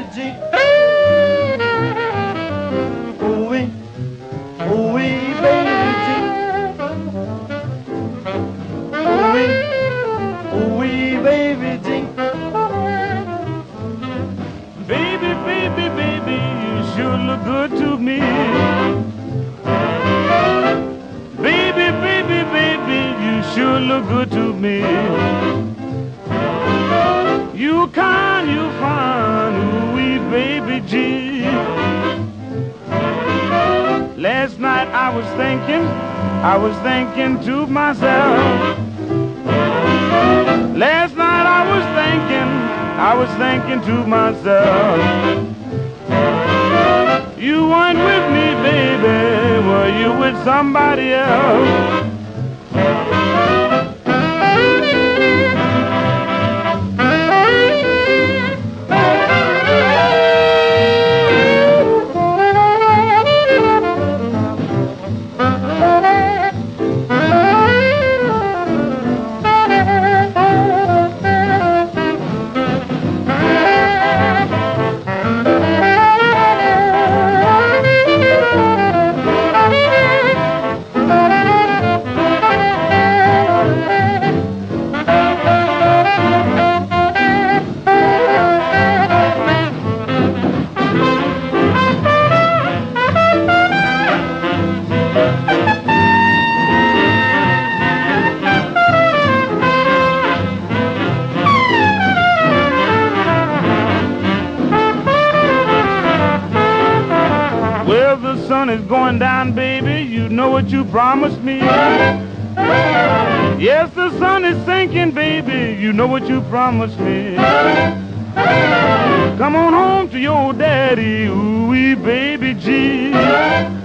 G. Ooh-wee, ooh-wee, baby G. Ooh-wee, ooh-wee, baby G. Baby, baby, baby, you sure look good to me. Baby, baby, baby, you sure look good to me. You kind, you fine, ooh-wee, baby G. Last night I was thinking to myself. Last night I was thinking to myself. You weren't with me, baby, were you with somebody else? Well, the sun is going down, baby, you know what you promised me. Yes, the sun is sinking, baby, you know what you promised me. Come on home to your daddy, ooh-wee, baby G.